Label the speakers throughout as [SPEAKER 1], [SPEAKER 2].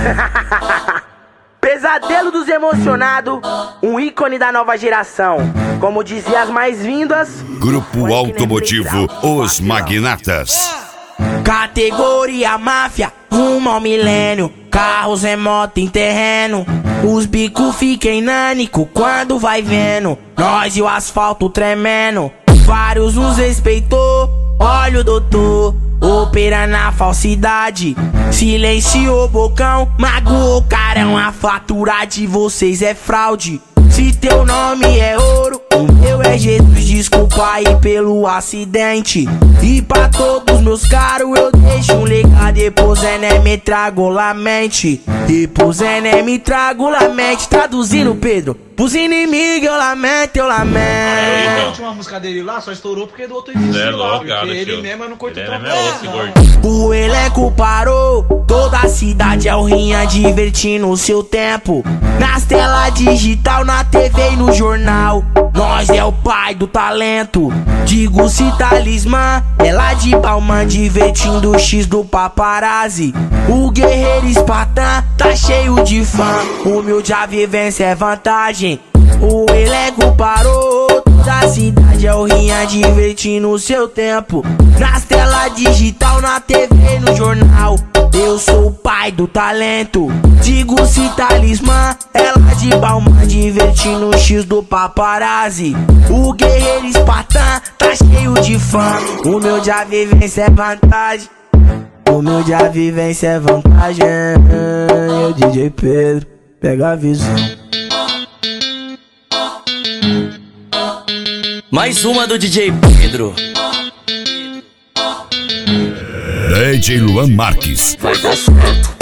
[SPEAKER 1] Pesadelo dos emocionados, um ícone da nova geração. Como dizia as mais-vindas,
[SPEAKER 2] Grupo Automotivo Os Magnatas.
[SPEAKER 3] Categoria máfia, rumo ao milênio. Carros em moto em terreno. Os bicos ficam em nânico quando vai vendo nós e o asfalto tremendo. Vários nos respeitou, olha o doutor, opera na falsidade. Silenciou o bocão, magoou o carão. A fatura de vocês é fraude. Se teu nome é ouro, o meu é Jesus. Desculpa aí pelo acidente. E pra todos meus caros eu deixo um legado. Depois me trago lamente. Depois me trago lamente. Traduzindo, Pedro, pros inimigos eu lamento, eu lamento.
[SPEAKER 4] A última música dele lá só estourou porque do outro existiu lá. Porque ele mesmo eu não curto trompete.
[SPEAKER 3] O elenco parou, toda a cidade é o Rinha divertindo o seu tempo. Nas telas digital, na TV e no jornal, nós é o pai do talento. Digo-se talismã, é lá de Balmain divertindo o X do paparazzi. O guerreiro Espartã tá cheio de fã, humilde a vivência é vantagem. O elenco parou, toda a cidade é o Rinha divertindo o seu tempo. Nas telas digital, na TV e no jornal, eu sou o pai do talento. Digo-se talismã, é lá de Balmain divertindo o X do paparazzi. O guerreiro Espartã tá cheio de fã, humilde a vivência é vantagem. Humilde a vivência é vantagem. Eu, DJ Pedro, pega a visão. Mais uma do DJ Pedro.
[SPEAKER 2] DJ Luan Marques.
[SPEAKER 3] Vai dar certo.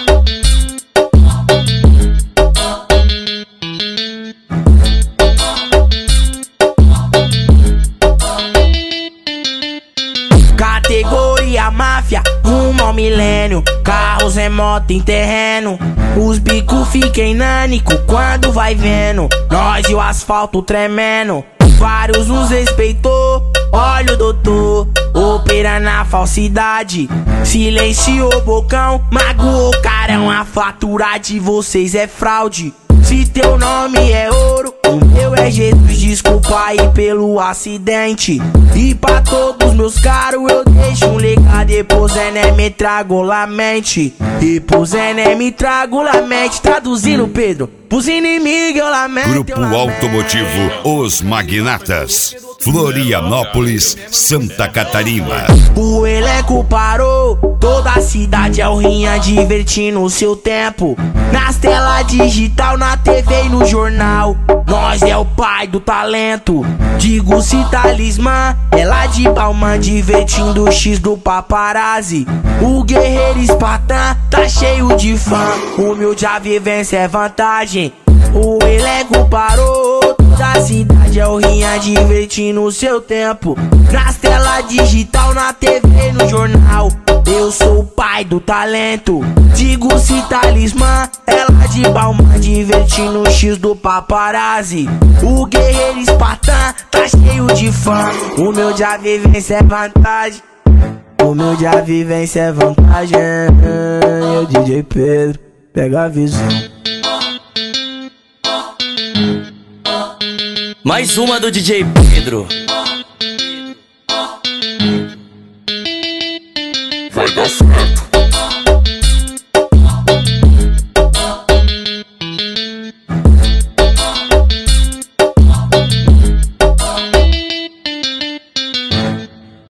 [SPEAKER 3] Categoria máfia, rumo ao milênio. Carros em moto em terreno. Os bicos ficam em nânico quando vai vendo nós e o asfalto tremendo. Vários nos respeitou, olha o doutor, opera na falsidade. Silenciou o bocão, magoou o carão. A fatura de vocês é fraude. Se teu nome é ouro, o meu é Jesus. Desculpa aí pelo acidente. E pra todos meus caros eu deixo um legado. Depois me trago lamente. Depois me trago lamente. Traduzindo, Pedro, pros inimigos eu lamento.
[SPEAKER 2] Grupo Automotivo Os Magnatas. Florianópolis, Santa Catarina.
[SPEAKER 3] O elenco parou, toda a cidade é o Rinha divertindo o seu tempo. Nas telas digital, na TV e no jornal, nós é o pai do talento. Digo-se talismã, é lá de Balmain divertindo o X do paparazzi. O guerreiro Espartã tá cheio de fã, humilde a vivência é vantagem. O elenco parou, toda a cidade é o Rinha divertindo o seu tempo. Nas telas digital, na TV e no jornal, eu sou o pai do talento. Digo-se talismã, é lá de Balmain divertindo o X do paparazzi. O guerreiro Espartã tá cheio de fã, humilde a vivência é vantagem. Humilde a vivência é vantagem. Eu, DJ Pedro, pega a visão. Mais uma do DJ Pedro.